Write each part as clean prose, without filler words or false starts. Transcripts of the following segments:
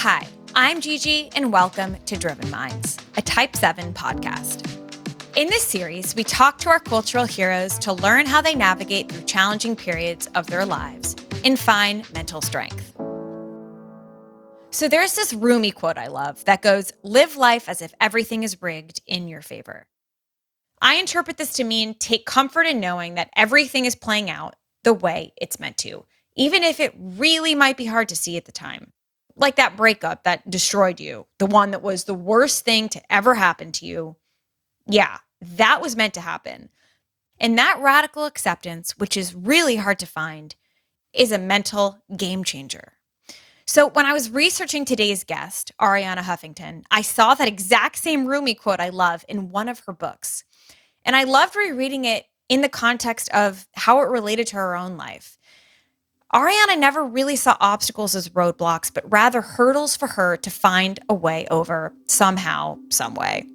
Hi, I'm Gigi, and welcome to Driven Minds, a Type 7 podcast. In this series, we talk to our cultural heroes to learn how they navigate through challenging periods of their lives and find mental strength. So there's this Rumi quote I love that goes, "Live life as if everything is rigged in your favor." I interpret this to mean take comfort in knowing that everything is playing out the way it's meant to, even if it really might be hard to see at the time. Like that breakup that destroyed you, the one that was the worst thing to ever happen to you. Yeah, that was meant to happen. And that radical acceptance, which is really hard to find, is a mental game changer. So when I was researching today's guest, Arianna Huffington, I saw that exact same Rumi quote I love in one of her books. And I loved rereading it in the context of how it related to her own life. Arianna never really saw obstacles as roadblocks, but rather hurdles for her to find a way over somehow, some way.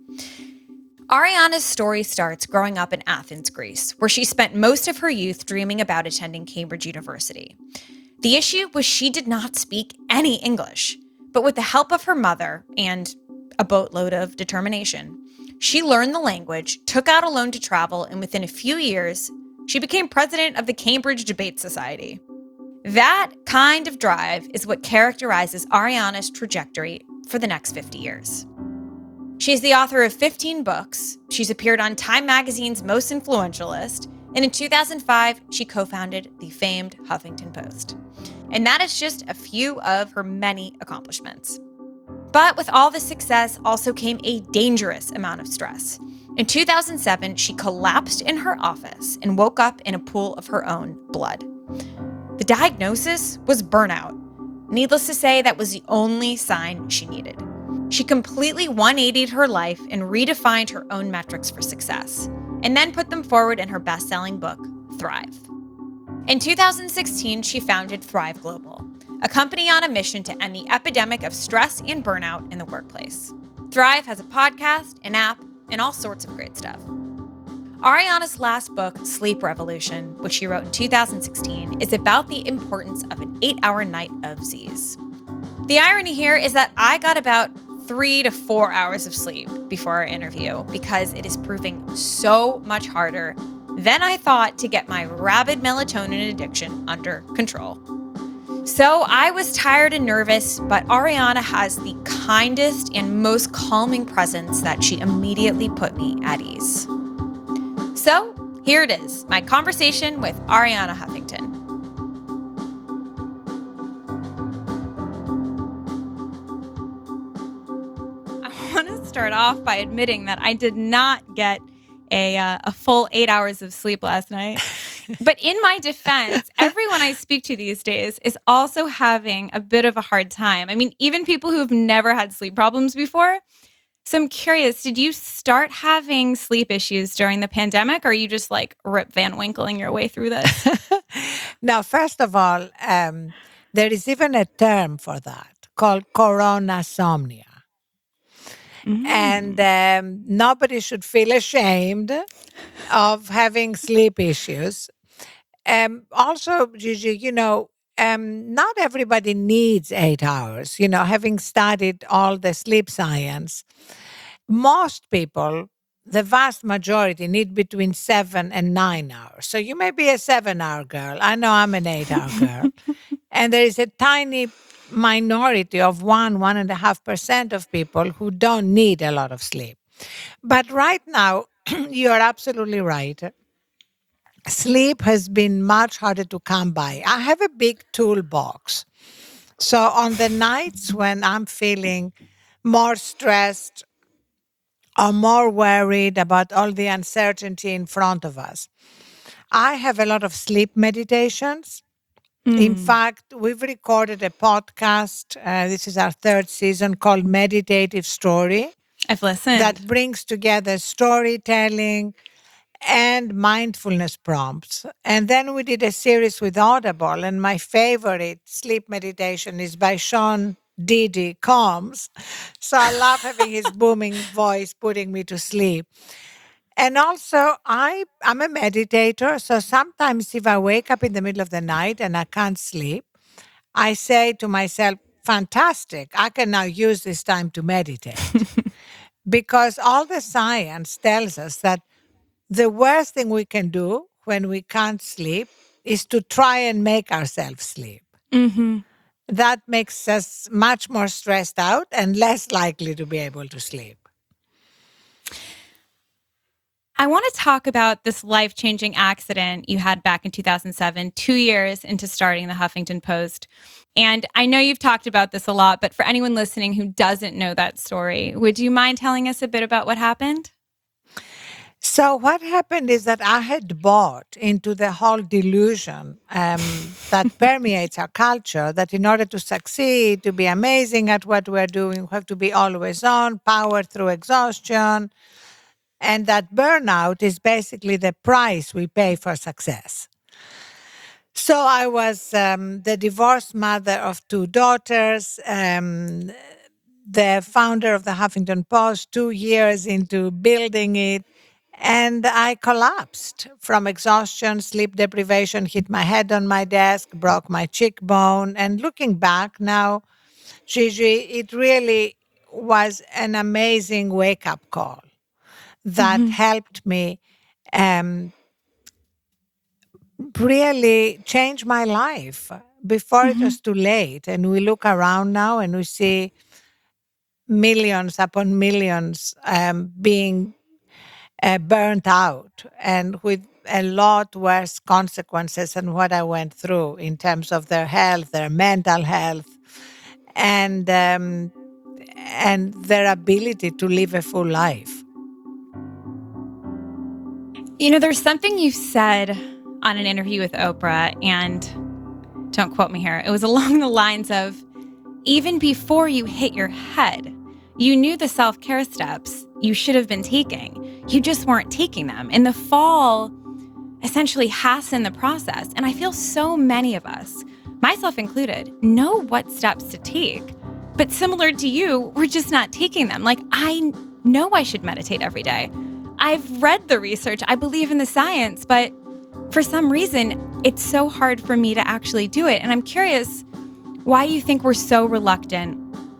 Arianna's story starts growing up in Athens, Greece, where she spent most of her youth dreaming about attending Cambridge University. The issue was she did not speak any English, but with the help of her mother and a boatload of determination, she learned the language, took out a loan to travel, and within a few years, she became president of the Cambridge Debate Society. That kind of drive is what characterizes Arianna's trajectory for the next 50 years. She's the author of 15 books. She's appeared on Time Magazine's Most Influential list. And in 2005, she co-founded the famed Huffington Post. And that is just a few of her many accomplishments. But with all the success also came a dangerous amount of stress. In 2007, she collapsed in her office and woke up in a pool of her own blood. The diagnosis was burnout. Needless to say, that was the only sign she needed. She completely 180'd her life and redefined her own metrics for success, and then put them forward in her best-selling book, Thrive. In 2016, she founded Thrive Global, a company on a mission to end the epidemic of stress and burnout in the workplace. Thrive has a podcast, an app, and all sorts of great stuff. Arianna's last book, Sleep Revolution, which she wrote in 2016, is about the importance of an 8-hour night of Z's. The irony here is that I got about 3 to 4 hours of sleep before our interview because it is proving so much harder than I thought to get my rabid melatonin addiction under control. So I was tired and nervous, but Arianna has the kindest and most calming presence that she immediately put me at ease. So here it is, my conversation with Arianna Huffington. I want to start off by admitting that I did not get a full 8 hours of sleep last night. But in my defense, everyone I speak to these days is also having a bit of a hard time. I mean, even people who've never had sleep problems before. So I'm curious, did you start having sleep issues during the pandemic, or are you just like Rip Van Winkling your way through this? Now, first of all, there is even a term for that called coronasomnia. And nobody should feel ashamed of having sleep issues. Also, Gigi, not everybody needs 8 hours. Having studied all the sleep science, most people, the vast majority, need between 7 and 9 hours. So you may be a 7-hour girl. I know I'm an 8-hour girl. And there is a tiny minority of 1.5% of people who don't need a lot of sleep. But right now, you're absolutely right. Sleep has been much harder to come by. I have a big toolbox. So on the nights when I'm feeling more stressed or more worried about all the uncertainty in front of us, I have a lot of sleep meditations. In fact, we've recorded a podcast. This is our 3rd season called Meditative Story. I've listened. That brings together storytelling and mindfulness prompts. And then we did a series with Audible, and my favorite sleep meditation is by Sean Diddy Combs. So I love having his booming voice putting me to sleep. And also, I'm a meditator, so sometimes if I wake up in the middle of the night and I can't sleep, I say to myself, fantastic. I can now use this time to meditate. Because all the science tells us that the worst thing we can do when we can't sleep is to try and make ourselves sleep. Mm-hmm. That makes us much more stressed out and less likely to be able to sleep. I want to talk about this life-changing accident you had back in 2007, 2 years into starting the Huffington Post. And I know you've talked about this a lot, but for anyone listening who doesn't know that story, would you mind telling us a bit about what happened? So what happened is that I had bought into the whole delusion that permeates our culture, that in order to succeed, to be amazing at what we're doing, we have to be always on, powered through exhaustion, and that burnout is basically the price we pay for success. So I was the divorced mother of 2 daughters, the founder of the Huffington Post, 2 years into building it. And I collapsed from exhaustion, sleep deprivation, hit my head on my desk, broke my cheekbone. And looking back now, Gigi, it really was an amazing wake up call that helped me really change my life before it was too late. And we look around now and we see millions upon millions being burnt out and with a lot worse consequences than what I went through in terms of their health, their mental health, and their ability to live a full life. You know, there's something you said on an interview with Oprah, and don't quote me here. It was along the lines of, even before you hit your head, you knew the self-care steps you should have been taking. You just weren't taking them. And the fall essentially hastened the process. And I feel so many of us, myself included, know what steps to take. But similar to you, we're just not taking them. Like, I know I should meditate every day. I've read the research. I believe in the science, but for some reason, it's so hard for me to actually do it. And I'm curious why you think we're so reluctant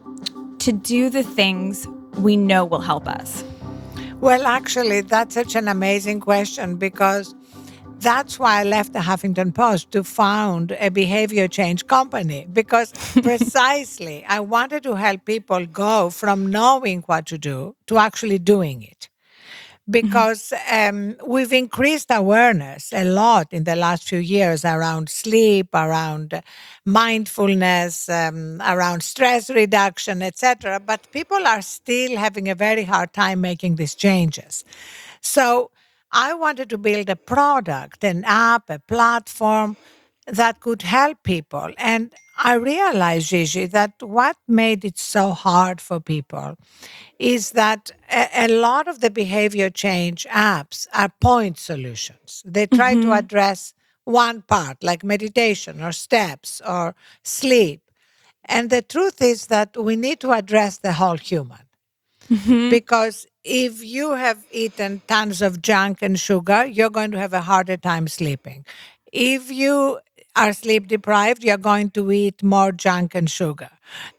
to do the things we know will help us. Well, actually, that's such an amazing question because that's why I left the Huffington Post to found a behavior change company, because precisely I wanted to help people go from knowing what to do to actually doing it. Because we've increased awareness a lot in the last few years around sleep, around mindfulness, around stress reduction, etc. But people are still having a very hard time making these changes. So I wanted to build a product, an app, a platform that could help people. And I realized, Gigi, that what made it so hard for people is that a lot of the behavior change apps are point solutions. They try to address one part, like meditation or steps or sleep. And the truth is that we need to address the whole human. Because if you have eaten tons of junk and sugar, you're going to have a harder time sleeping. If you are sleep deprived, you're going to eat more junk and sugar.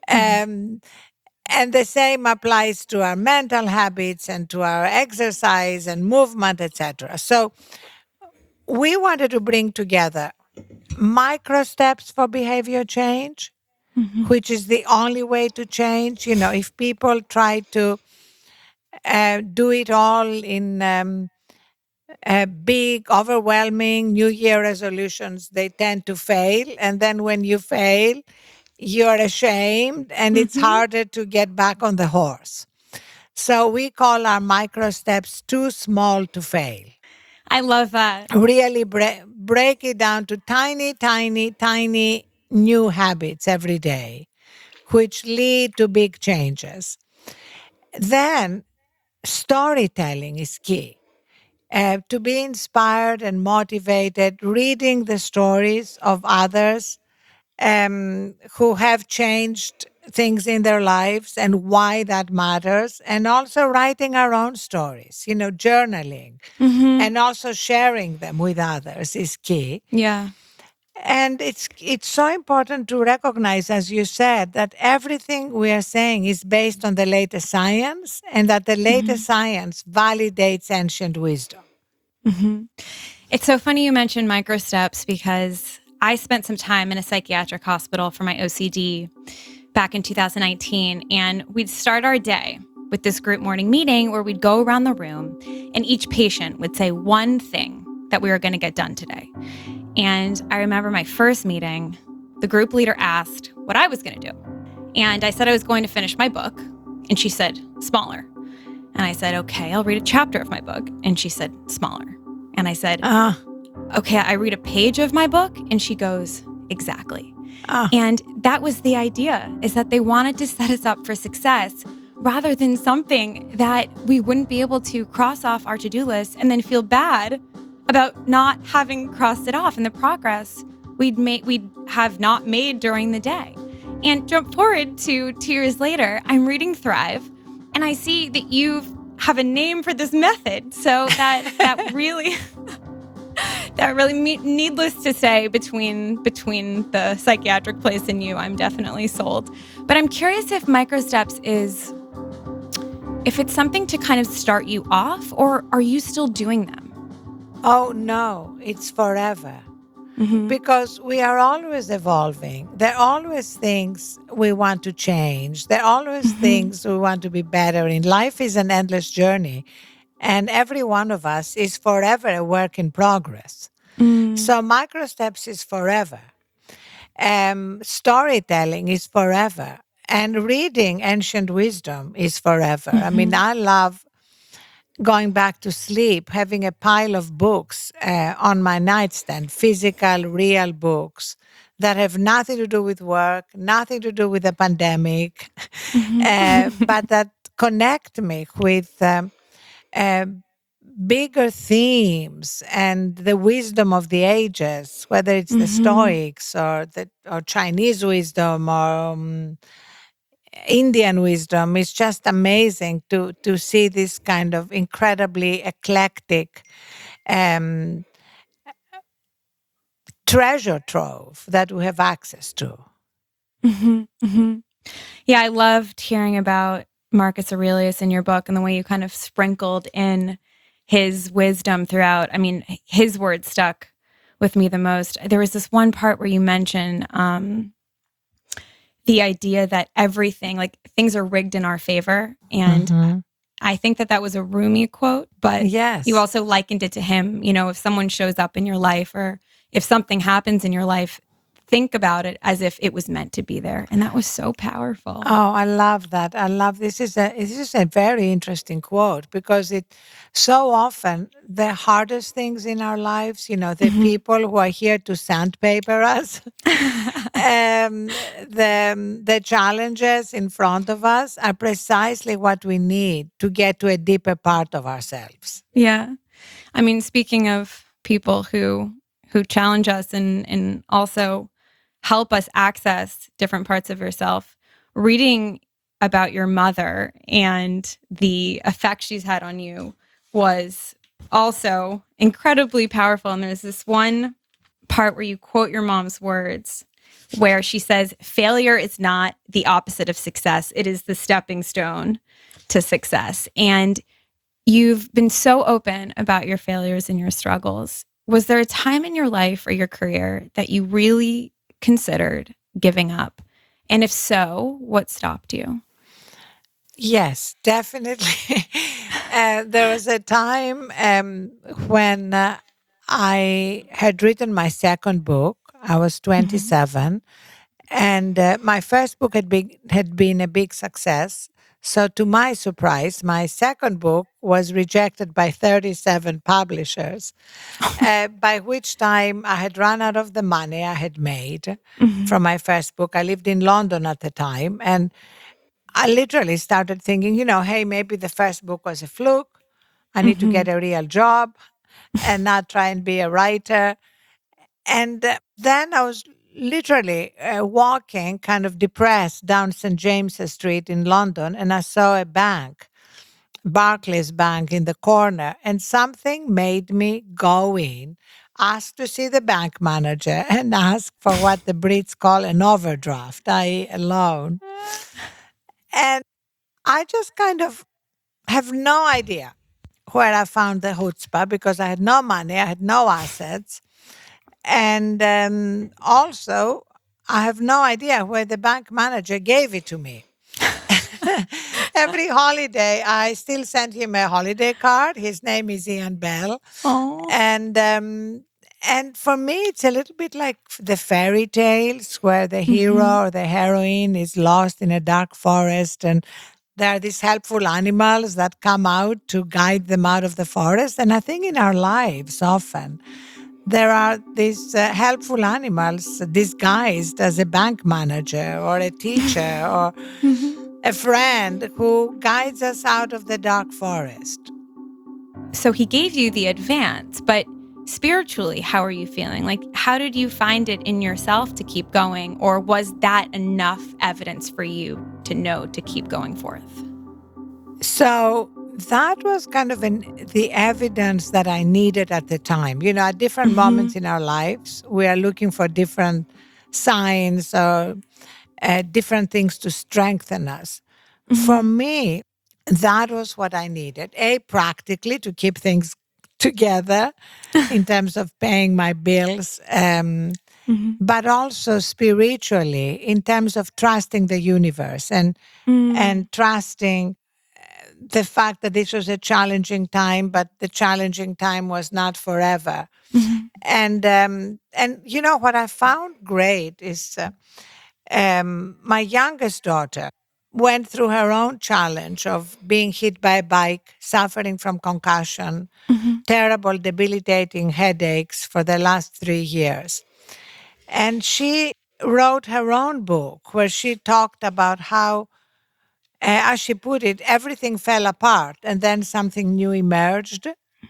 And the same applies to our mental habits and to our exercise and movement, etc. So we wanted to bring together micro steps for behavior change, which is the only way to change. You know, if people try to do it all in big, overwhelming New Year resolutions, they tend to fail. And then when you fail, you're ashamed and it's harder to get back on the horse. So we call our micro steps too small to fail. I love that. Really break it down to tiny, tiny, tiny new habits every day, which lead to big changes. Then storytelling is key. To be inspired and motivated, reading the stories of others who have changed things in their lives and why that matters, and also writing our own stories, you know, journaling, and also sharing them with others is key. Yeah. And it's so important to recognize, as you said, that everything we are saying is based on the latest science, and that the latest science validates ancient wisdom. Mhm. It's so funny you mentioned micro steps because I spent some time in a psychiatric hospital for my OCD back in 2019. And we'd start our day with this group morning meeting where we'd go around the room and each patient would say one thing that we were going to get done today. And I remember my first meeting, the group leader asked what I was going to do. And I said I was going to finish my book. And she said, smaller. And I said, okay, I'll read a chapter of my book. And she said, smaller. And I said, okay, I read a page of my book. And she goes, exactly. And that was the idea, is that they wanted to set us up for success rather than something that we wouldn't be able to cross off our to-do list and then feel bad about not having crossed it off and the progress we'd have not made during the day. And jump forward to 2 years later, I'm reading Thrive, and I see that you have a name for this method. So that really needless to say, between the psychiatric place and you, I'm definitely sold. But I'm curious if microsteps if it's something to kind of start you off, or are you still doing them? Oh, no, it's forever. Because we are always evolving. There are always things we want to change. There are always things we want to be better in. Life is an endless journey, and every one of us is forever a work in progress. So microsteps is forever. Storytelling is forever. And reading ancient wisdom is forever. I mean, I love going back to sleep, having a pile of books on my nightstand, physical, real books that have nothing to do with work, nothing to do with the pandemic, but that connect me with bigger themes and the wisdom of the ages, whether it's the Stoics or Chinese wisdom or Indian wisdom. Is just amazing to see this kind of incredibly eclectic treasure trove that we have access to. Yeah, I loved hearing about Marcus Aurelius in your book and the way you kind of sprinkled in his wisdom throughout. I mean, his words stuck with me the most. There was this one part where you mentioned the idea that everything, like things are rigged in our favor. And I think that was a Rumi quote, but Yes. you also likened it to him. You know, if someone shows up in your life or if something happens in your life, think about it as if it was meant to be there. And that was so powerful. Oh, I love that. I love this is a very interesting quote, because it so often the hardest things in our lives, the people who are here to sandpaper us, the challenges in front of us are precisely what we need to get to a deeper part of ourselves. Yeah. I mean, speaking of people who challenge us and also help us access different parts of yourself, reading about your mother and the effect she's had on you was also incredibly powerful. And there's this one part where you quote your mom's words where she says, failure is not the opposite of success. It is the stepping stone to success. And you've been so open about your failures and your struggles. Was there a time in your life or your career that you really considered giving up? And if so, what stopped you? Yes, definitely. There was a time when I had written my second book. I was 27, and my first book had been a big success. So, to my surprise, my second book was rejected by 37 publishers, by which time I had run out of the money I had made from my first book. I lived in London at the time, and I literally started thinking, hey, maybe the first book was a fluke. I need to get a real job and not try and be a writer. And then I was literally walking kind of depressed down St. James's Street in London, and I saw a bank, Barclays Bank, in the corner, and something made me go in. asked to see the bank manager and asked for what the Brits call an overdraft, i.e., a loan. And I just kind of have no idea where I found the chutzpah because I had no money, I had no assets. And also, I have no idea where the bank manager gave it to me. Every holiday, I still send him a holiday card. His name is Ian Bell. Oh. And for me, it's a little bit like the fairy tales where the hero or the heroine is lost in a dark forest and there are these helpful animals that come out to guide them out of the forest. And I think in our lives, often, there are these helpful animals disguised as a bank manager or a teacher or a friend who guides us out of the dark forest. So he gave you the advance, but spiritually, how are you feeling? Like, how did you find it in yourself to keep going? Or was that enough evidence for you to know to keep going forth? So that was kind of the evidence that I needed at the time. You know, at different moments in our lives, we are looking for different signs or different things to strengthen us. For me, that was what I needed. Practically to keep things together in terms of paying my bills, but also spiritually in terms of trusting the universe and trusting the fact that this was a challenging time, but the challenging time was not forever. And you know what I found great is my youngest daughter went through her own challenge of being hit by a bike, suffering from concussion, terrible, debilitating headaches for the last 3 years. And she wrote her own book where she talked about how, as she put it, everything fell apart and then something new emerged.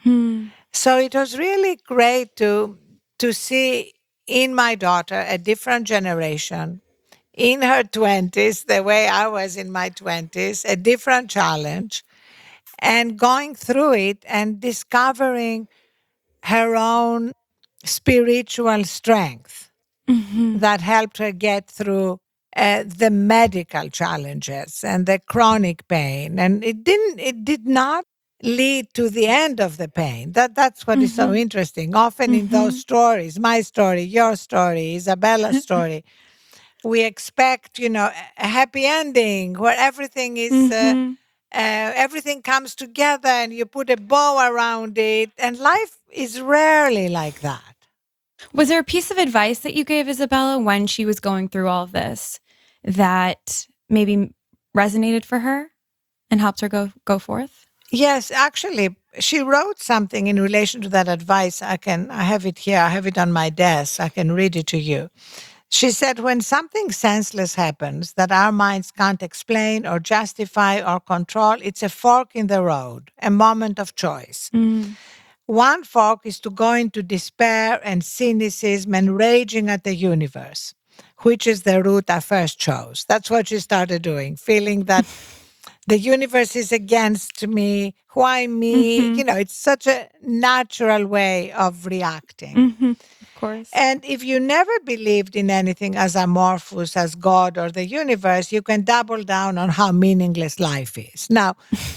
So it was really great to see in my daughter a different generation in her 20s, the way I was in my 20s, a different challenge, and going through it and discovering her own spiritual strength that helped her get through the medical challenges and the chronic pain. And it did not lead to the end of the pain. That's what is so interesting. Often in those stories, my story, your story, Isabella's story, we expect, you know, a happy ending where everything is everything comes together and you put a bow around it. And life is rarely like that. Was there a piece of advice that you gave Isabella when she was going through all of this that maybe resonated for her and helped her go forth? Yes, actually, she wrote something in relation to that advice. I have it here. I have it on my desk. I can read it to you. She said, when something senseless happens that our minds can't explain or justify or control, it's a fork in the road, a moment of choice. One fork is to go into despair and cynicism and raging at the universe, which is the route I first chose. That's what she started doing, feeling that the universe is against me. Why me? You know, it's such a natural way of reacting. Of course. And if you never believed in anything as amorphous as God or the universe, you can double down on how meaningless life is. Now,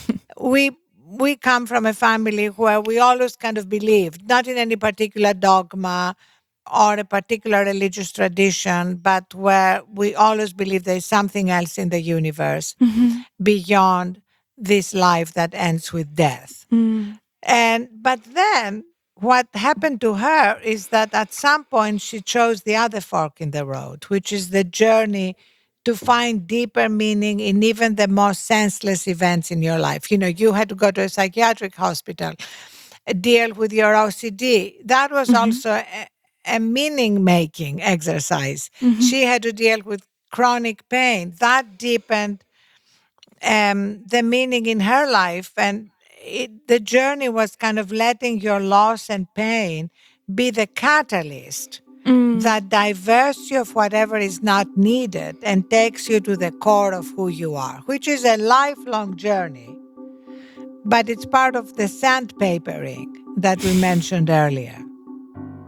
we come from a family where we always kind of believed, not in any particular dogma or a particular religious tradition, but where we always believe there is something else in the universe beyond this life that ends with death. But then what happened to her is that at some point she chose the other fork in the road, which is the journey to find deeper meaning in even the most senseless events in your life. You know, you had to go to a psychiatric hospital, deal with your OCD. That was also a meaning-making exercise. She had to deal with chronic pain. That deepened the meaning in her life. And the journey was kind of letting your loss and pain be the catalyst that diverts you of whatever is not needed and takes you to the core of who you are, which is a lifelong journey. But it's part of the sandpapering that we mentioned earlier.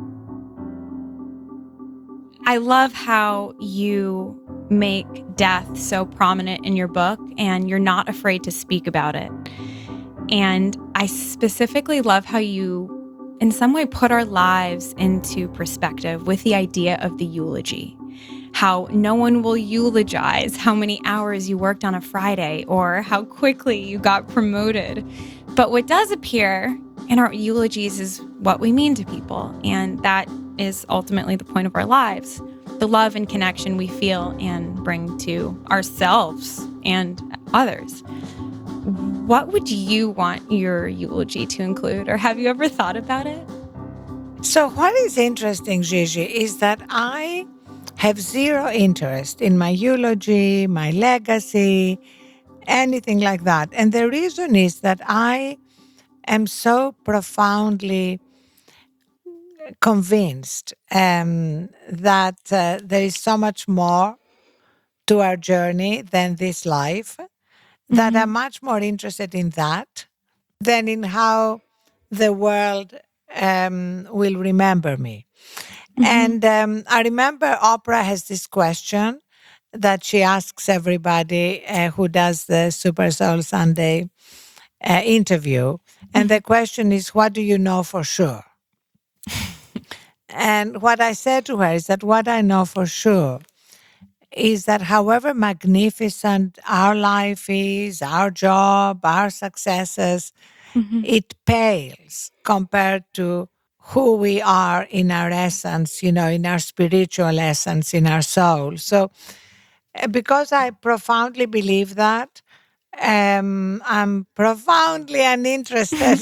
I love how you make death so prominent in your book and you're not afraid to speak about it. And I specifically love how you, in some way, put our lives into perspective with the idea of the eulogy. How no one will eulogize how many hours you worked on a Friday or how quickly you got promoted. But what does appear in our eulogies is what we mean to people. And that is ultimately the point of our lives, the love and connection we feel and bring to ourselves and others. What would you want your eulogy to include, or have you ever thought about it? So, what is interesting, Gigi, is that I have zero interest in my eulogy, my legacy, anything like that. And the reason is that I am so profoundly convinced that there is so much more to our journey than this life, that I'm much more interested in that than in how the world will remember me. And I remember Oprah has this question that she asks everybody who does the Super Soul Sunday interview. And the question is, what do you know for sure? And what I said to her is that what I know for sure is that however magnificent our life is, our job, our successes, it pales compared to who we are in our essence, in our spiritual essence, in our soul. So, because I profoundly believe that, I'm profoundly uninterested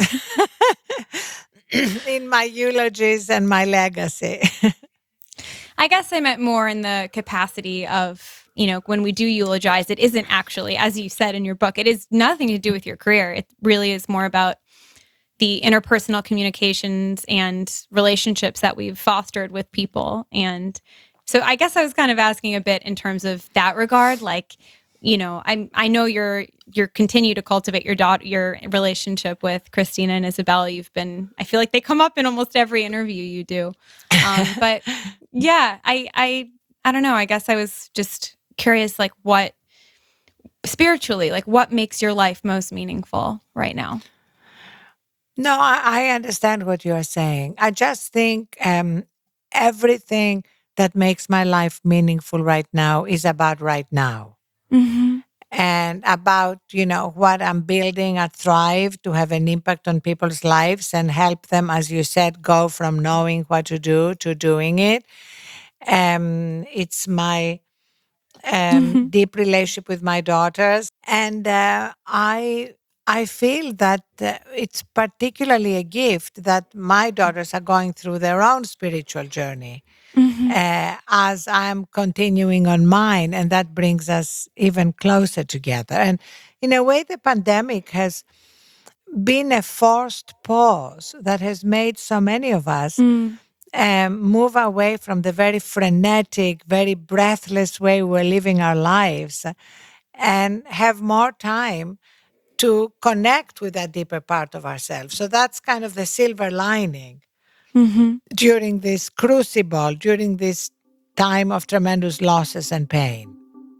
in my eulogies and my legacy. I guess I meant more in the capacity of, when we do eulogize, it isn't actually, as you said in your book, it is nothing to do with your career. It really is more about the interpersonal communications and relationships that we've fostered with people. And so I guess I was kind of asking a bit in terms of that regard, like, I know you're continue to cultivate your relationship with Christina and Isabella. I feel like they come up in almost every interview you do. But yeah, I don't know. I guess I was just curious, like what spiritually, like what makes your life most meaningful right now? No, I understand what you are saying. I just think everything that makes my life meaningful right now is about right now. And about, what I'm building at Thrive to have an impact on people's lives and help them, as you said, go from knowing what to do to doing it. It's my deep relationship with my daughters. And I feel that it's particularly a gift that my daughters are going through their own spiritual journey as I'm continuing on mine. And that brings us even closer together. And in a way, the pandemic has been a forced pause that has made so many of us move away from the very frenetic, very breathless way we're living our lives and have more time to connect with that deeper part of ourselves. So that's kind of the silver lining during this crucible, during this time of tremendous losses and pain.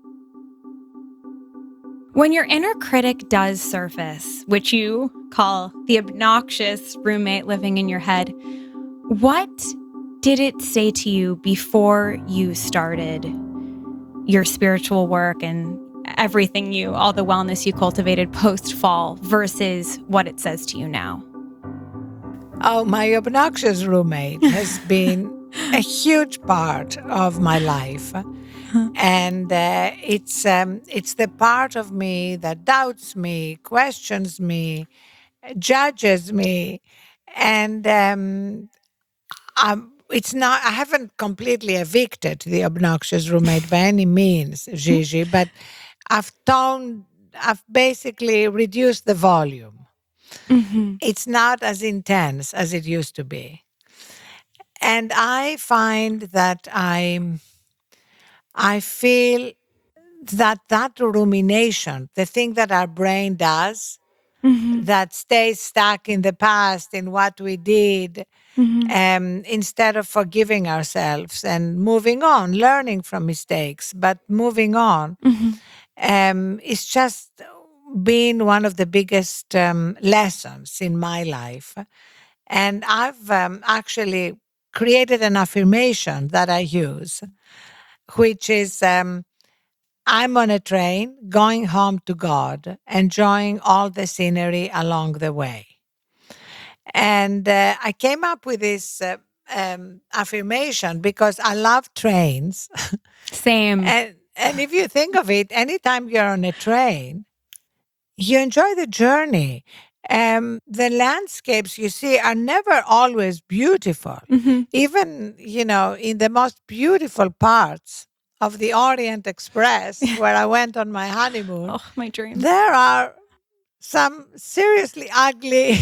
When your inner critic does surface, which you call the obnoxious roommate living in your head, what did it say to you before you started your spiritual work and all the wellness you cultivated post-fall versus what it says to you now? Oh, my obnoxious roommate has been a huge part of my life. And it's the part of me that doubts me, questions me, judges me, and it's not. I haven't completely evicted the obnoxious roommate by any means, Gigi, but I've basically reduced the volume. It's not as intense as it used to be, and I find that I feel that rumination, the thing that our brain does, that stays stuck in the past, in what we did, instead of forgiving ourselves and moving on, learning from mistakes, but moving on. It's just been one of the biggest lessons in my life. And I've actually created an affirmation that I use, which is I'm on a train going home to God, enjoying all the scenery along the way. And I came up with this affirmation because I love trains. Same. And if you think of it, anytime you're on a train, you enjoy the journey. The landscapes you see are never always beautiful. Even, in the most beautiful parts of the Orient Express, where I went on my honeymoon, Oh, my dream. there are some seriously ugly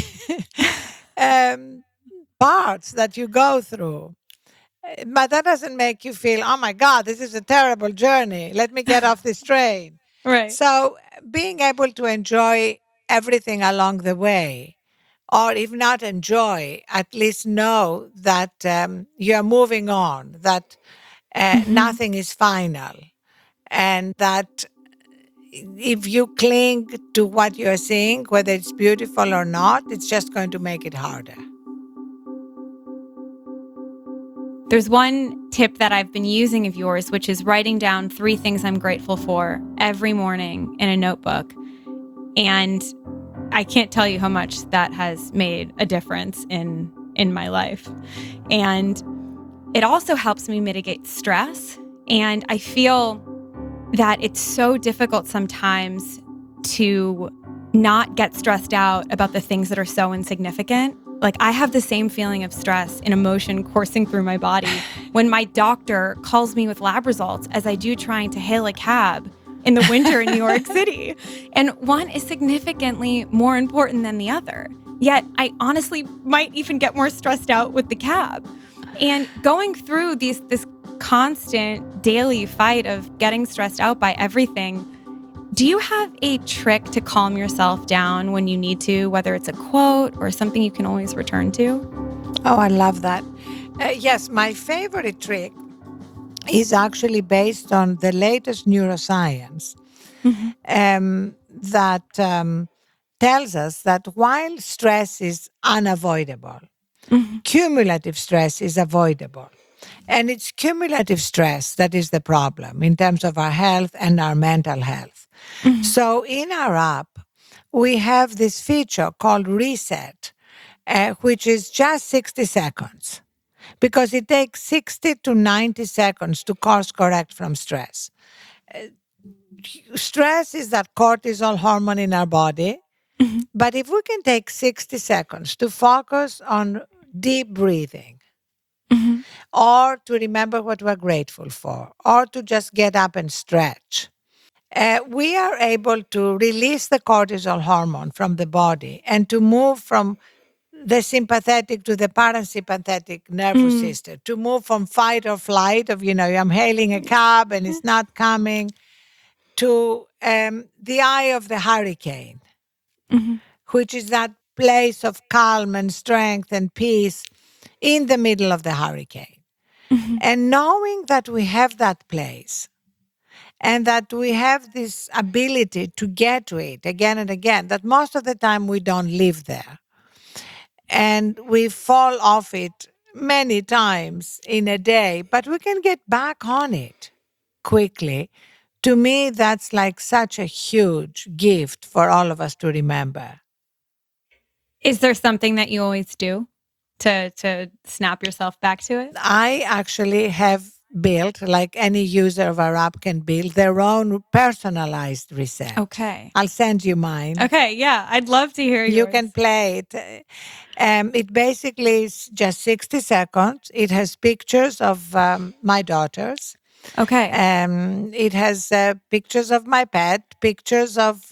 parts that you go through. But that doesn't make you feel, oh my God, this is a terrible journey. Let me get off this train. Right. So being able to enjoy everything along the way, or if not enjoy, at least know that you're moving on, that nothing is final, and that if you cling to what you're seeing, whether it's beautiful or not, it's just going to make it harder. There's one tip that I've been using of yours, which is writing down 3 things I'm grateful for every morning in a notebook. And I can't tell you how much that has made a difference in my life. And it also helps me mitigate stress. And I feel that it's so difficult sometimes to not get stressed out about the things that are so insignificant. Like, I have the same feeling of stress and emotion coursing through my body when my doctor calls me with lab results as I do trying to hail a cab in the winter in New York City. And one is significantly more important than the other. Yet I honestly might even get more stressed out with the cab. And going through this constant daily fight of getting stressed out by everything, do you have a trick to calm yourself down when you need to, whether it's a quote or something you can always return to? Oh, I love that. Yes, my favorite trick is actually based on the latest neuroscience that tells us that while stress is unavoidable, cumulative stress is avoidable. And it's cumulative stress that is the problem in terms of our health and our mental health. So in our app, we have this feature called Reset, which is just 60 seconds, because it takes 60 to 90 seconds to course correct from stress. Stress is that cortisol hormone in our body. But if we can take 60 seconds to focus on deep breathing, or to remember what we're grateful for, or to just get up and stretch, we are able to release the cortisol hormone from the body and to move from the sympathetic to the parasympathetic nervous system, to move from fight or flight of, I'm hailing a cab and it's not coming, to the eye of the hurricane, which is that place of calm and strength and peace in the middle of the hurricane. And knowing that we have that place and that we have this ability to get to it again and again, that most of the time we don't live there. And we fall off it many times in a day, but we can get back on it quickly. To me, that's like such a huge gift for all of us to remember. Is there something that you always do to snap yourself back to it? I actually have built, like any user of our app can build, their own personalized reset. Okay. I'll send you mine. Okay, yeah, I'd love to hear yours. You can play it. It basically is just 60 seconds. It has pictures of my daughters. Okay. It has pictures of my pet, pictures of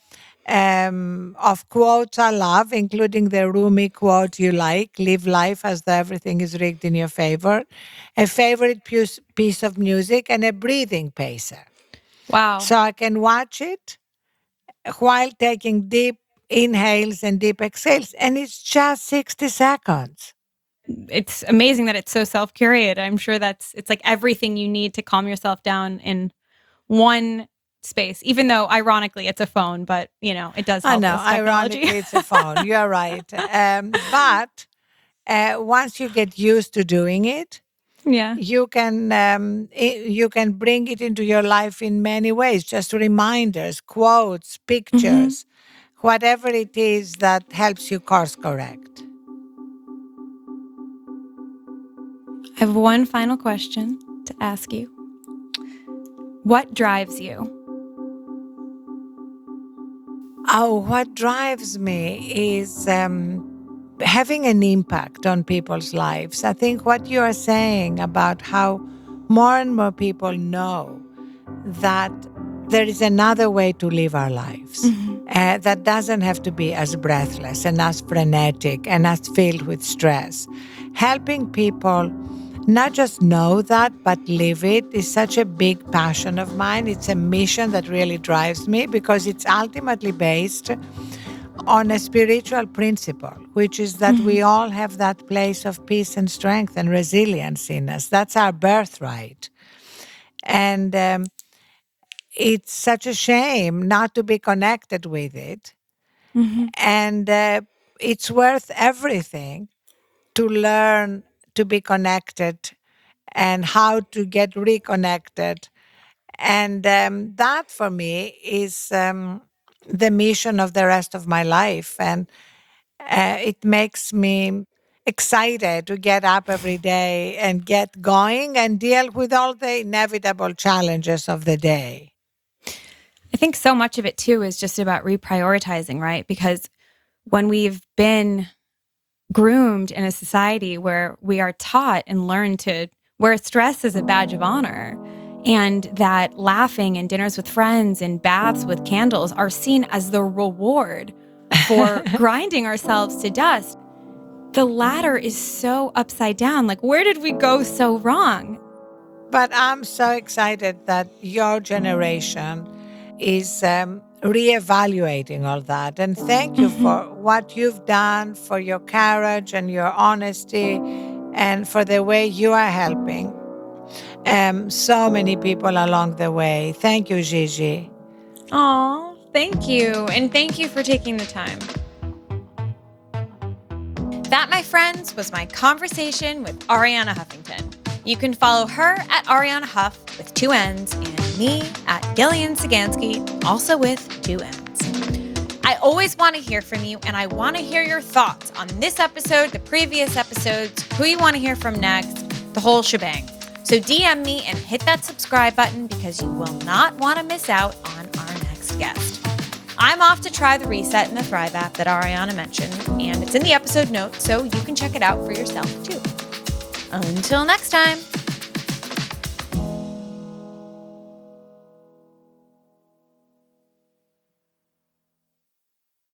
quotes I love, including the Rumi quote you like, live life as though everything is rigged in your favor, a favorite piece of music, and a breathing pacer. Wow. So I can watch it while taking deep inhales and deep exhales, and it's just 60 seconds. It's amazing that it's so self-curated. I'm sure it's like everything you need to calm yourself down in one space, even though ironically it's a phone, but it does I help know, with technology. ironically, it's a phone. You're right. But once you get used to doing it, Yeah. you can bring it into your life in many ways, just reminders, quotes, Mhm. pictures, whatever it is that helps you course correct. I have one final question to ask you. What drives you? Oh, what drives me is having an impact on people's lives. I think what you are saying about how more and more people know that there is another way to live our lives Mhm. that doesn't have to be as breathless and as frenetic and as filled with stress. Helping people not just know that, but live it is such a big passion of mine. It's a mission that really drives me because it's ultimately based on a spiritual principle, which is that we Mhm. all have that place of peace and strength and resilience in us. That's our birthright. And it's such a shame not to be connected with it. Mhm. And it's worth everything to learn to be connected and how to get reconnected. And that for me is the mission of the rest of my life. And it makes me excited to get up every day and get going and deal with all the inevitable challenges of the day. I think so much of it too is just about reprioritizing, right? Because when we've been groomed in a society where we are taught and learned to where stress is a badge of honor, and that laughing and dinners with friends and baths with candles are seen as the reward for grinding ourselves to dust. The ladder is so upside down. Like, where did we go so wrong? But I'm so excited that your generation is reevaluating all that. And thank you Mhm. for what you've done, for your courage and your honesty, and for the way you are helping so many people along the way. Thank you, Gigi. Aw, thank you. And thank you for taking the time. That, my friends, was my conversation with Arianna Huffington. You can follow her at Arianna Huff with 2 N's and me at Gillian Sagansky, also with 2 N's. I always want to hear from you, and I want to hear your thoughts on this episode, the previous episodes, who you want to hear from next, the whole shebang. So DM me and hit that subscribe button because you will not want to miss out on our next guest. I'm off to try the Reset in the Thrive app that Arianna mentioned, and it's in the episode notes, so you can check it out for yourself too. Until next time.